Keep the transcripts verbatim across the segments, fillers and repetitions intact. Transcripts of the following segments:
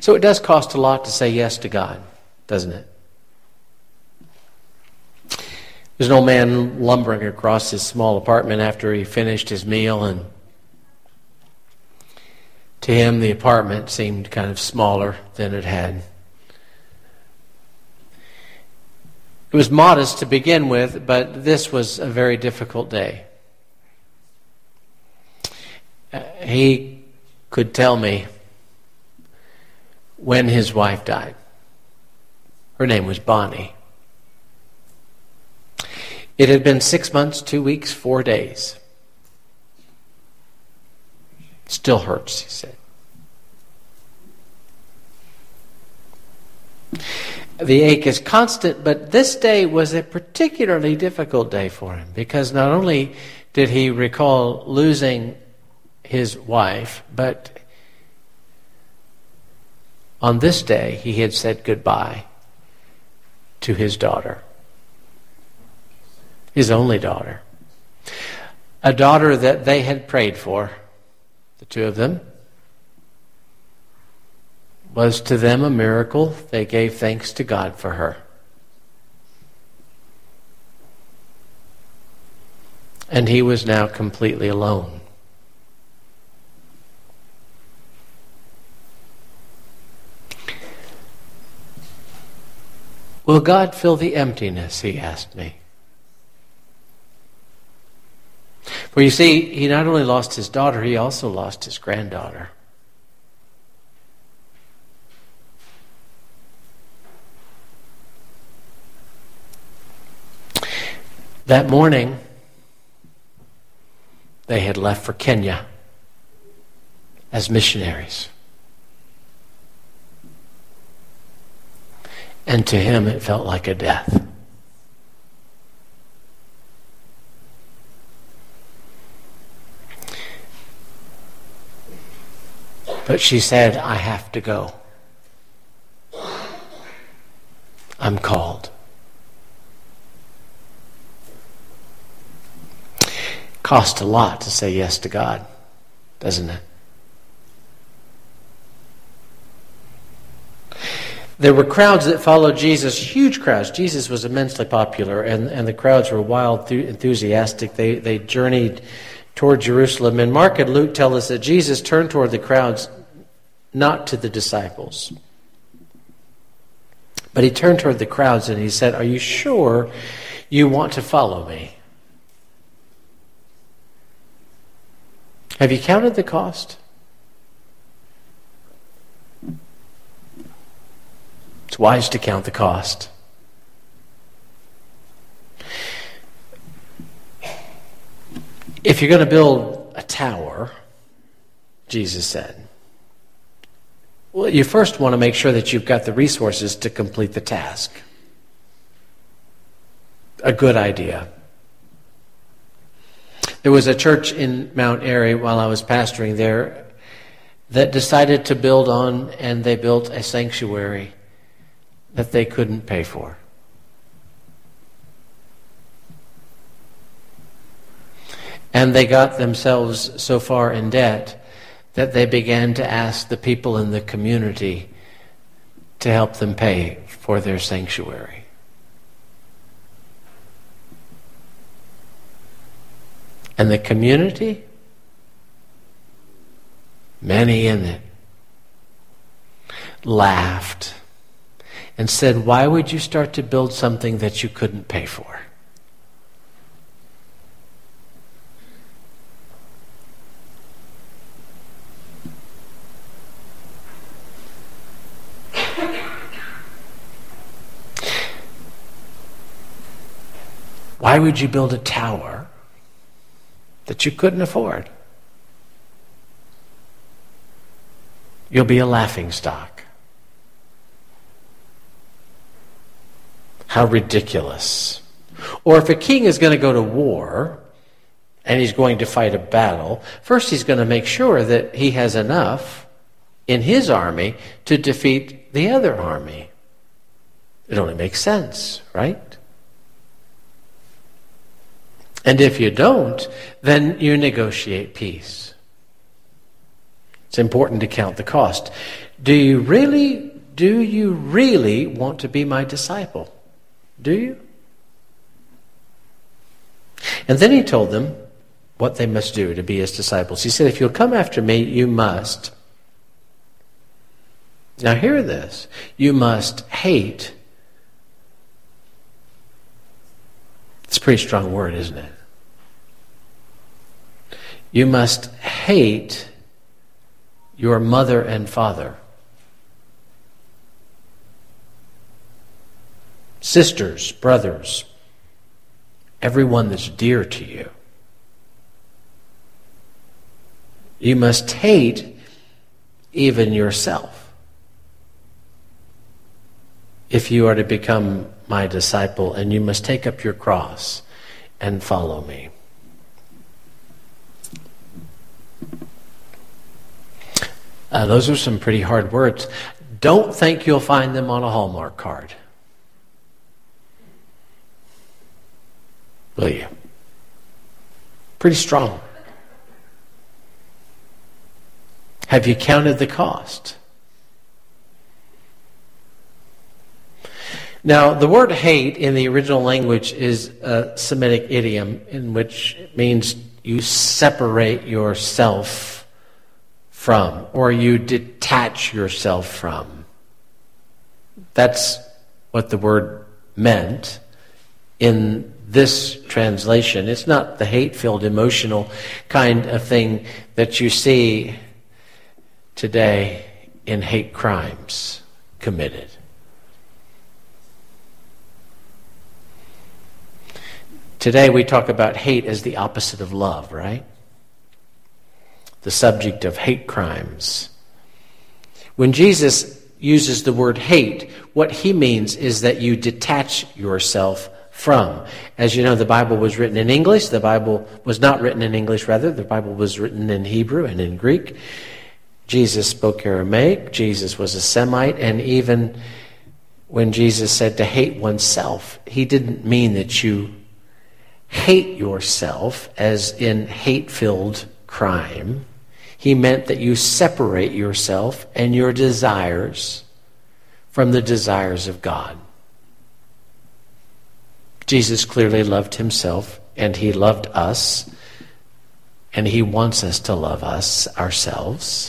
So it does cost a lot to say yes to God, doesn't it? There's an old man lumbering across his small apartment after he finished his meal, and to him the apartment seemed kind of smaller than it had. It was modest to begin with, but this was a very difficult day. Uh, he could tell me when his wife died. Her name was Bonnie. It had been six months, two weeks, four days. Still hurts, he said. The ache is constant, but this day was a particularly difficult day for him because not only did he recall losing his wife, but on this day he had said goodbye to his daughter, his only daughter, a daughter that they had prayed for, the two of them. Was to them a miracle. They gave thanks to God for her. And he was now completely alone. Will God fill the emptiness, he asked me. For you see, he not only lost his daughter, he also lost his granddaughter. That morning, they had left for Kenya as missionaries. And to him, it felt like a death. But she said, I have to go. I'm called. Cost a lot to say yes to God, doesn't it? There were crowds that followed Jesus, huge crowds. Jesus was immensely popular, and, and the crowds were wild, enthusiastic. They, they journeyed toward Jerusalem. And Mark and Luke tell us that Jesus turned toward the crowds, not to the disciples. But he turned toward the crowds and he said, are you sure you want to follow me? Have you counted the cost? It's wise to count the cost. If you're going to build a tower, Jesus said, well, you first want to make sure that you've got the resources to complete the task. A good idea. There was a church in Mount Airy while I was pastoring there that decided to build on, and they built a sanctuary that they couldn't pay for. And they got themselves so far in debt that they began to ask the people in the community to help them pay for their sanctuary. And the community, many in it, laughed and said, why would you start to build something that you couldn't pay for? Why would you build a tower that you couldn't afford? You'll be a laughingstock. How ridiculous. Or if a king is going to go to war and he's going to fight a battle, first he's going to make sure that he has enough in his army to defeat the other army. It only makes sense, right? And if you don't, then you negotiate peace. It's important to count the cost. Do you really, do you really want to be my disciple? Do you? And then he told them what they must do to be his disciples. He said, if you'll come after me, you must. Now hear this. You must hate. It's a pretty strong word, isn't it? You must hate your mother and father, sisters, brothers, everyone that's dear to you. You must hate even yourself if you are to become my disciple, and you must take up your cross and follow me. Uh, those are some pretty hard words. Don't think you'll find them on a Hallmark card. Will you? Pretty strong. Have you counted the cost? Now, the word hate in the original language is a Semitic idiom in which it means you separate yourself from, or you detach yourself from. That's what the word meant in this translation. It's not the hate-filled, emotional kind of thing that you see today in hate crimes committed. Today we talk about hate as the opposite of love, right? The subject of hate crimes. When Jesus uses the word hate, what he means is that you detach yourself from. As you know, the Bible was written in English. The Bible was not written in English, rather. The Bible was written in Hebrew and in Greek. Jesus spoke Aramaic. Jesus was a Semite. And even when Jesus said to hate oneself, he didn't mean that you hate yourself as in hate-filled crime. He meant that you separate yourself and your desires from the desires of God. Jesus clearly loved himself, and he loved us, and he wants us to love us ourselves.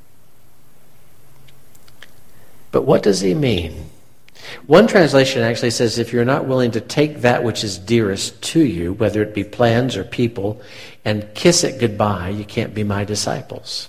But what does he mean? One translation actually says, if you're not willing to take that which is dearest to you, whether it be plans or people, and kiss it goodbye, you can't be my disciples.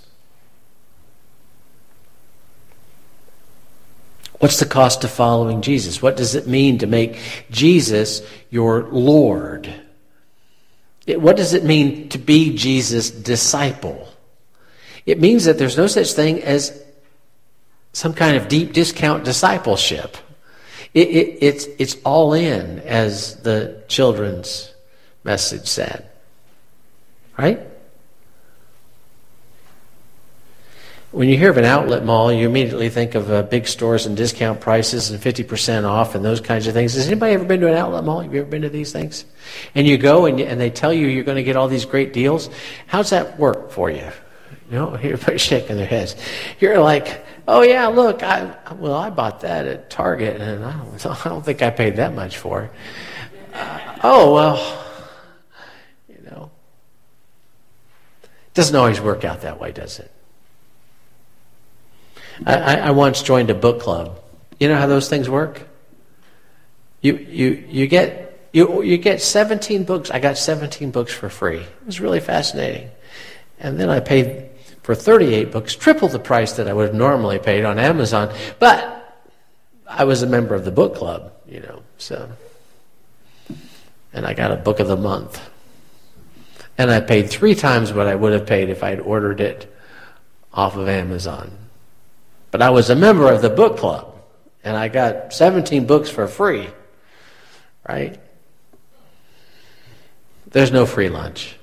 What's the cost of following Jesus? What does it mean to make Jesus your Lord? It, what does it mean to be Jesus' disciple? It means that there's no such thing as some kind of deep discount discipleship. It, it, it's, it's all in, as the children's message said. Right? When you hear of an outlet mall, you immediately think of uh, big stores and discount prices and fifty percent off and those kinds of things. Has anybody ever been to an outlet mall? Have you ever been to these things? And you go and, you, and they tell you you're going to get all these great deals. How's that work for you? You know, everybody's shaking their heads. You're like, oh yeah, look, I well, I bought that at Target, and I don't, I don't think I paid that much for it. Uh, oh well, you know, it doesn't always work out that way, does it? I, I, I once joined a book club. You know how those things work? You you you get you you get seventeen books. I got seventeen books for free. It was really fascinating, and then I paid for thirty-eight books, triple the price that I would have normally paid on Amazon. But I was a member of the book club, you know, so. And I got a book of the month. And I paid three times what I would have paid if I had ordered it off of Amazon. But I was a member of the book club, and I got seventeen books for free, right? There's no free lunch.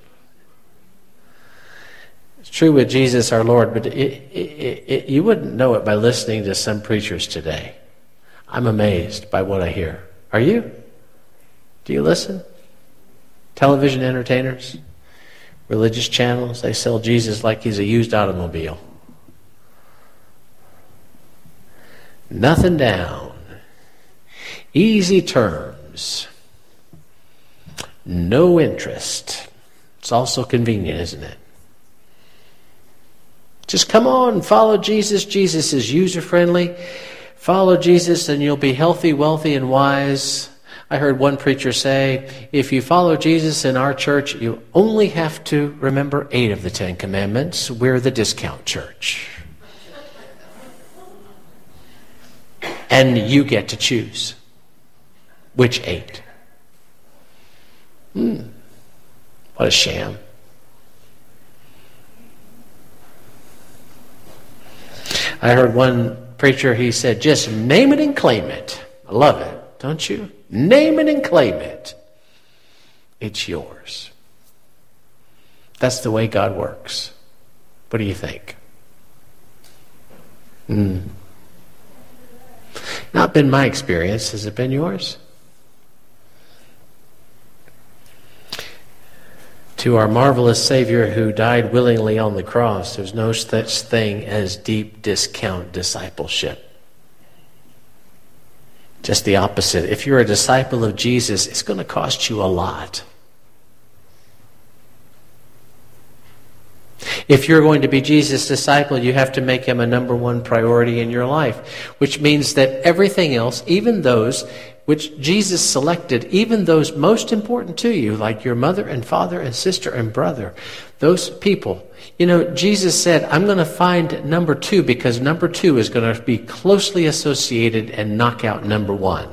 True with Jesus our Lord, but it, it, it, you wouldn't know it by listening to some preachers today. I'm amazed by what I hear. Are you? Do you listen? Television entertainers, religious channels, they sell Jesus like he's a used automobile. Nothing down. Easy terms. No interest. It's also convenient, isn't it? Just come on, follow Jesus. Jesus is user-friendly. Follow Jesus and you'll be healthy, wealthy, and wise. I heard one preacher say, if you follow Jesus in our church, you only have to remember eight of the Ten Commandments. We're the discount church. And you get to choose which eight. Hmm. What a sham. I heard one preacher, he said, just name it and claim it. I love it, don't you? Name it and claim it. It's yours. That's the way God works. What do you think? Hmm. Not been my experience. Has it been yours? To our marvelous Savior who died willingly on the cross, there's no such thing as deep discount discipleship. Just the opposite. If you're a disciple of Jesus, it's going to cost you a lot. If you're going to be Jesus' disciple, you have to make him a number one priority in your life, which means that everything else, even those which Jesus selected, even those most important to you, like your mother and father and sister and brother, those people, you know, Jesus said, I'm going to find number two because number two is going to be closely associated and knock out number one.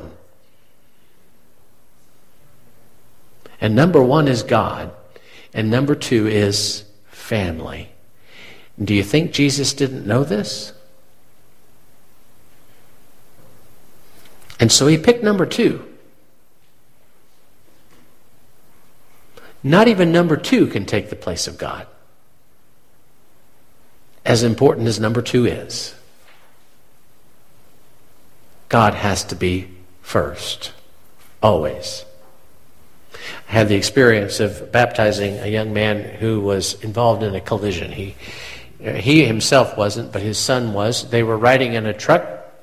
And number one is God, and number two is family. Do you think Jesus didn't know this? And so he picked number two. Not even number two can take the place of God, as important as number two is. God has to be first, always. I had the experience of baptizing a young man who was involved in a collision. He, he himself wasn't, but his son was. They were riding in a truck,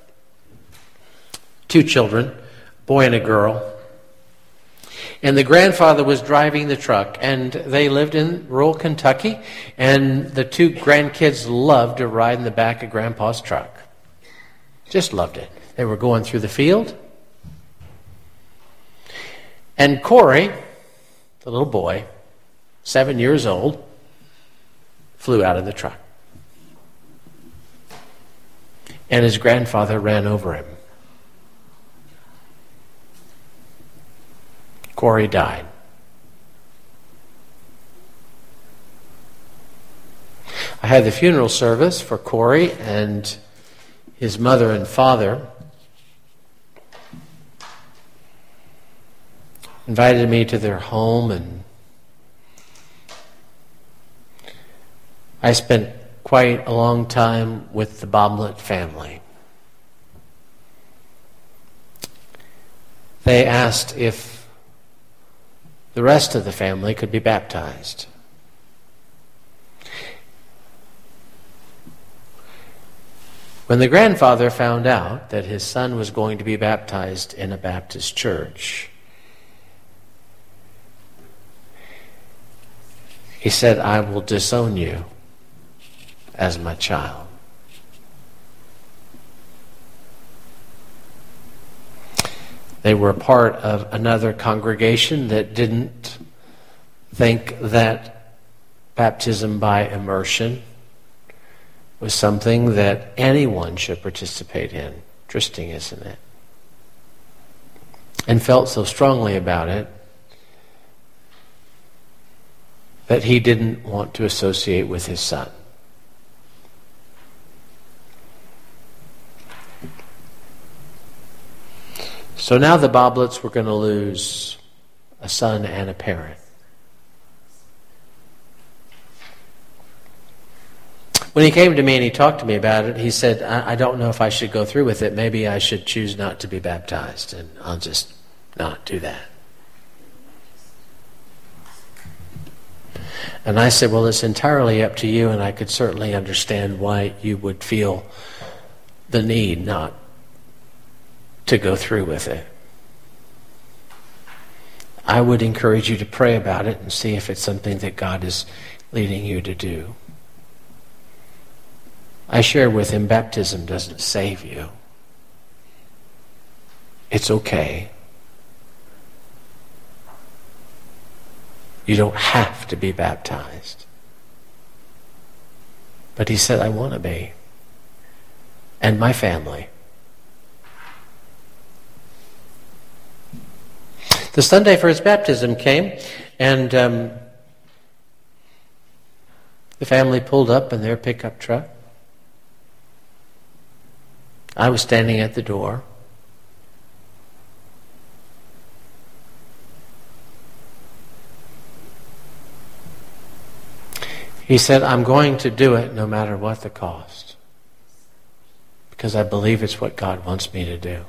two children, a boy and a girl. And the grandfather was driving the truck, and they lived in rural Kentucky, and the two grandkids loved to ride in the back of Grandpa's truck. Just loved it. They were going through the field. And Corey, the little boy, seven years old, flew out of the truck. And his grandfather ran over him. Corey died. I had the funeral service for Corey and his mother and father. Invited me to their home, and I spent quite a long time with the Boblet family. They asked if the rest of the family could be baptized. When the grandfather found out that his son was going to be baptized in a Baptist church, he said, I will disown you as my child. They were part of another congregation that didn't think that baptism by immersion was something that anyone should participate in. Interesting, isn't it? And felt so strongly about it that he didn't want to associate with his son. So now the Boblets were going to lose a son and a parent. When he came to me and he talked to me about it, he said, I, I don't know if I should go through with it. Maybe I should choose not to be baptized, and I'll just not do that. And I said, well, it's entirely up to you, and I could certainly understand why you would feel the need not to go through with it. I would encourage you to pray about it and see if it's something that God is leading you to do. I shared with him, baptism doesn't save you. It's okay. You don't have to be baptized. But he said, I want to be. And my family. The Sunday for his baptism came, and um, the family pulled up in their pickup truck. I was standing at the door. He said, I'm going to do it no matter what the cost, because I believe it's what God wants me to do.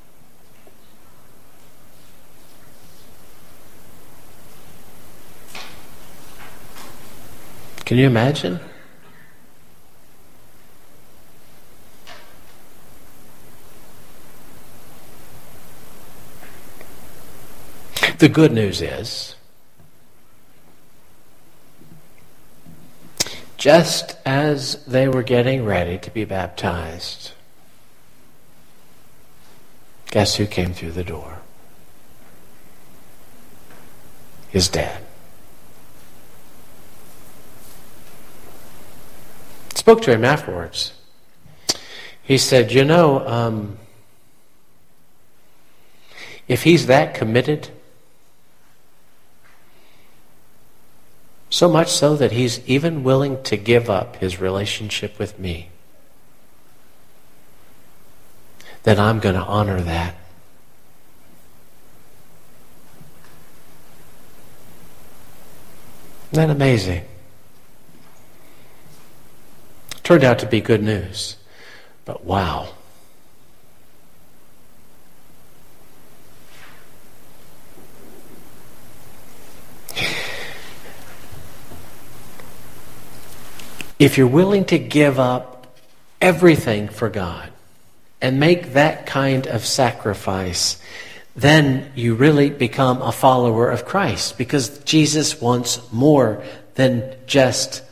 Can you imagine? The good news is, just as they were getting ready to be baptized, guess who came through the door? His dad. Spoke to him afterwards. He said, you know, um, if he's that committed, so much so that he's even willing to give up his relationship with me, then I'm going to honor that. Isn't that amazing? Turned out to be good news. But wow. If you're willing to give up everything for God and make that kind of sacrifice, then you really become a follower of Christ, because Jesus wants more than just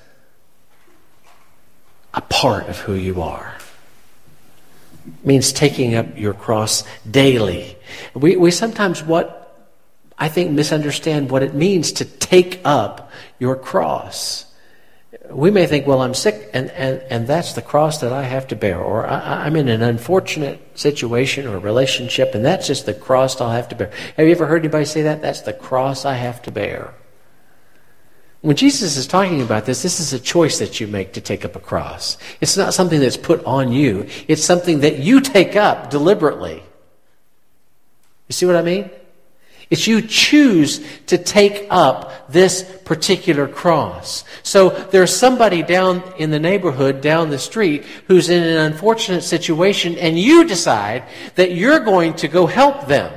a part of who you are. It means taking up your cross daily. We we sometimes what I think misunderstand what it means to take up your cross. We may think, well, I'm sick, and, and, and that's the cross that I have to bear. Or I, I'm in an unfortunate situation or relationship, and that's just the cross I'll have to bear. Have you ever heard anybody say that? That's the cross I have to bear. When Jesus is talking about this, this is a choice that you make to take up a cross. It's not something that's put on you. It's something that you take up deliberately. You see what I mean? It's you choose to take up this particular cross. So there's somebody down in the neighborhood, down the street, who's in an unfortunate situation, and you decide that you're going to go help them.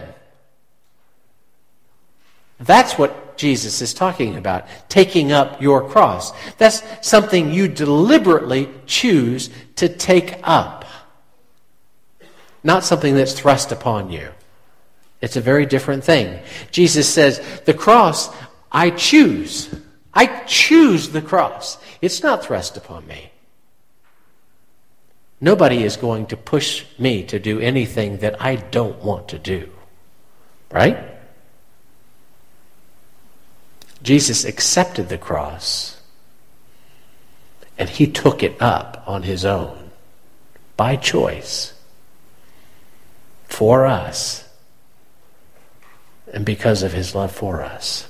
That's what Jesus is talking about, taking up your cross. That's something you deliberately choose to take up, not something that's thrust upon you. It's a very different thing. Jesus says, the cross, I choose. I choose the cross. It's not thrust upon me. Nobody is going to push me to do anything that I don't want to do. Right? Jesus accepted the cross, and he took it up on his own, by choice, for us, and because of his love for us.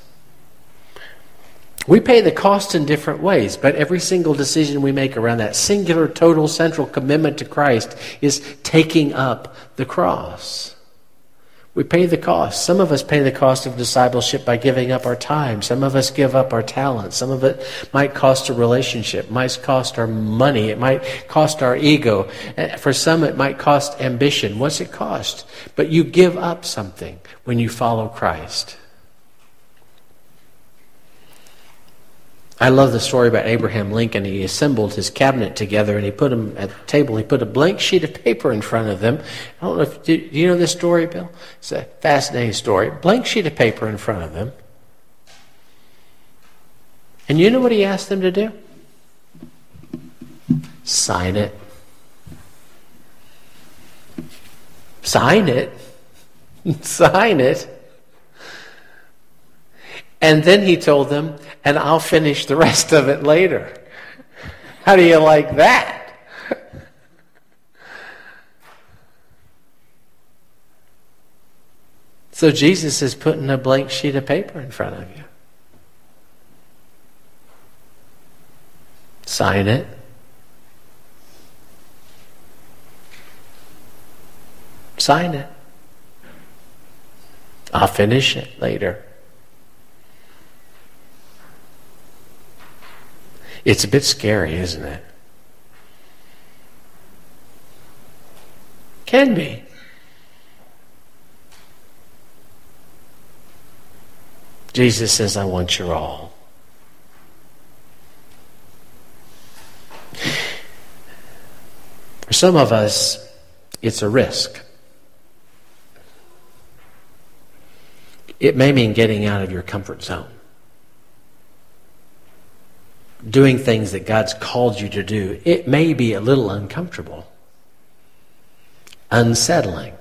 We pay the cost in different ways, but every single decision we make around that singular, total, central commitment to Christ is taking up the cross. We pay the cost. Some of us pay the cost of discipleship by giving up our time. Some of us give up our talent. Some of it might cost a relationship. It might cost our money. It might cost our ego. For some, it might cost ambition. What's it cost? But you give up something when you follow Christ. I love the story about Abraham Lincoln. He assembled his cabinet together and he put them at the table. He put a blank sheet of paper in front of them. I don't know if, do you know this story, Bill? It's a fascinating story. Blank sheet of paper in front of them. And you know what he asked them to do? Sign it. Sign it. Sign it. And then he told them, and I'll finish the rest of it later. How do you like that? So Jesus is putting a blank sheet of paper in front of you. Sign it. Sign it. I'll finish it later. It's a bit scary, isn't it? Can be. Jesus says, I want your all. For some of us, it's a risk. It may mean getting out of your comfort zone. Doing things that God's called you to do. It may be a little uncomfortable. Unsettling.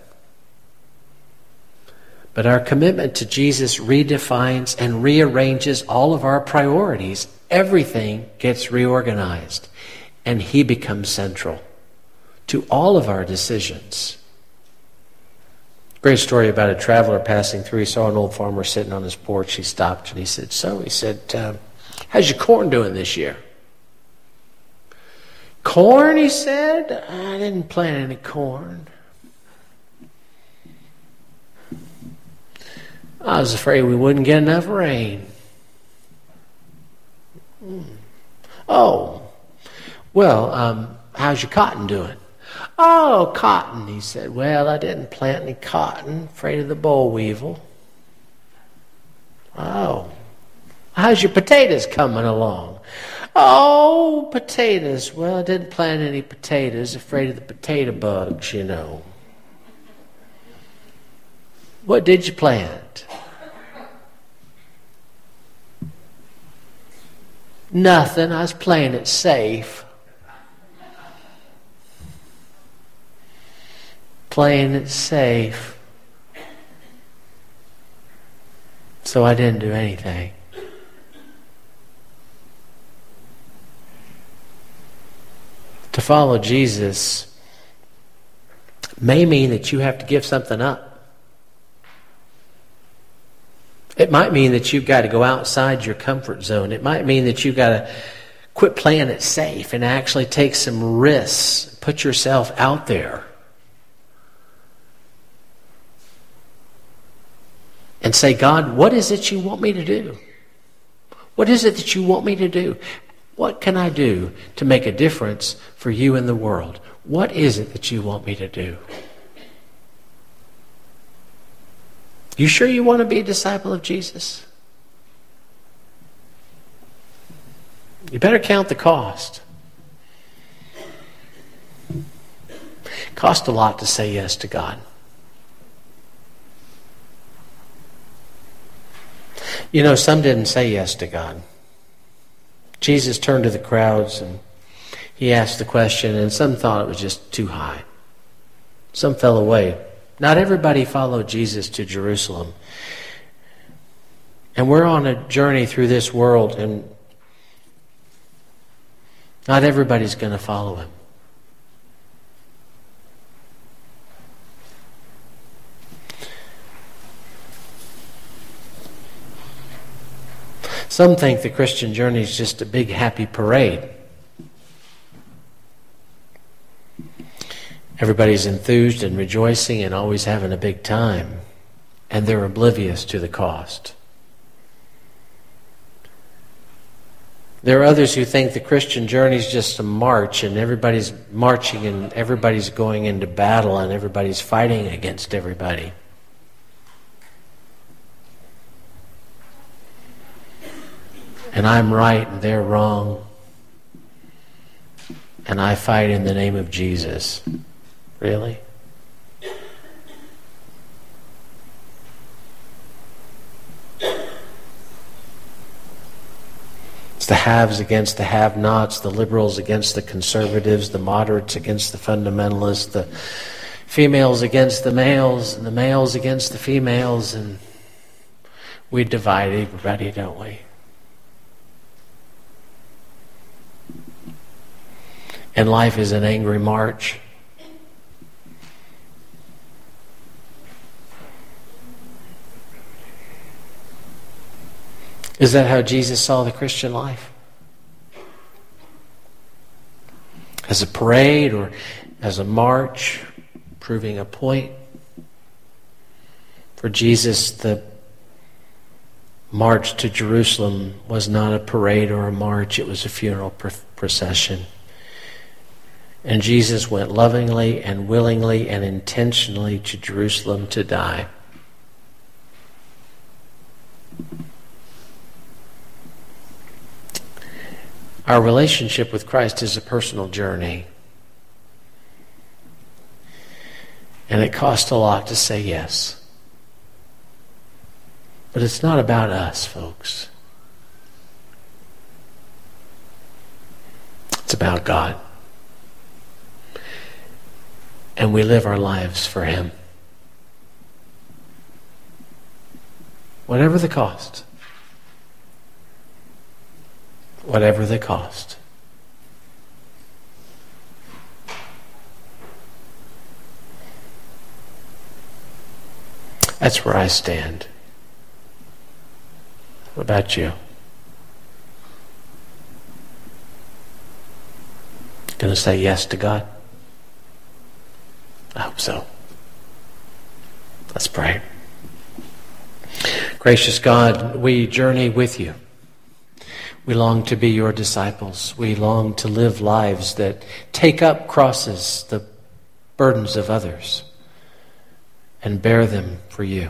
But our commitment to Jesus redefines and rearranges all of our priorities. Everything gets reorganized. And He becomes central to all of our decisions. Great story about a traveler passing through. He saw an old farmer sitting on his porch. He stopped and he said, so, he said, uh, how's your corn doing this year? Corn, he said? I didn't plant any corn. I was afraid we wouldn't get enough rain. Oh, well, um, how's your cotton doing? Oh, cotton, he said. Well, I didn't plant any cotton, afraid of the boll weevil. Oh, how's your potatoes coming along? Oh, potatoes. Well, I didn't plant any potatoes, afraid of the potato bugs, you know. What did you plant? Nothing. I was playing it safe. Playing it safe. So I didn't do anything. To follow Jesus may mean that you have to give something up. It might mean that you've got to go outside your comfort zone. It might mean that you've got to quit playing it safe and actually take some risks. Put yourself out there. And say, God, what is it you want me to do? What is it that you want me to do? What can I do to make a difference for you in the world? What is it that you want me to do? You sure you want to be a disciple of Jesus? You better count the cost. It costs a lot to say yes to God. You know, some didn't say yes to God. Jesus turned to the crowds and He asked the question, and some thought it was just too high. Some fell away. Not everybody followed Jesus to Jerusalem. And we're on a journey through this world, and not everybody's going to follow Him. Some think the Christian journey is just a big happy parade. Everybody's enthused and rejoicing and always having a big time. And they're oblivious to the cost. There are others who think the Christian journey is just a march and everybody's marching and everybody's going into battle and everybody's fighting against everybody. and I'm right and they're wrong, and I fight in the name of Jesus. Really? It's the haves against the have-nots, the liberals against the conservatives, the moderates against the fundamentalists, the females against the males, and the males against the females, and we divide everybody, don't we? And life is an angry march. Is that how Jesus saw the Christian life? As a parade or as a march, proving a point? For Jesus, the march to Jerusalem was not a parade or a march, it was a funeral procession. And Jesus went lovingly and willingly and intentionally to Jerusalem to die. Our relationship with Christ is a personal journey. And it costs a lot to say yes. But it's not about us, folks. It's about God. And we live our lives for Him. Whatever the cost. Whatever the cost. That's where I stand. What about you? Going to say yes to God? I hope so. Let's pray. Gracious God, we journey with you. We long to be your disciples. We long to live lives that take up crosses, the burdens of others, and bear them for you.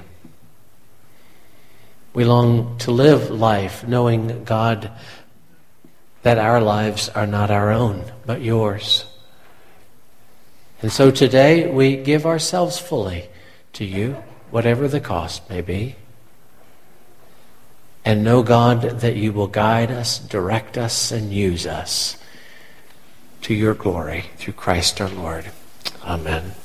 We long to live life knowing, God, that our lives are not our own, but yours. And so today we give ourselves fully to you, whatever the cost may be. And know, God, that you will guide us, direct us, and use us to your glory through Christ our Lord. Amen.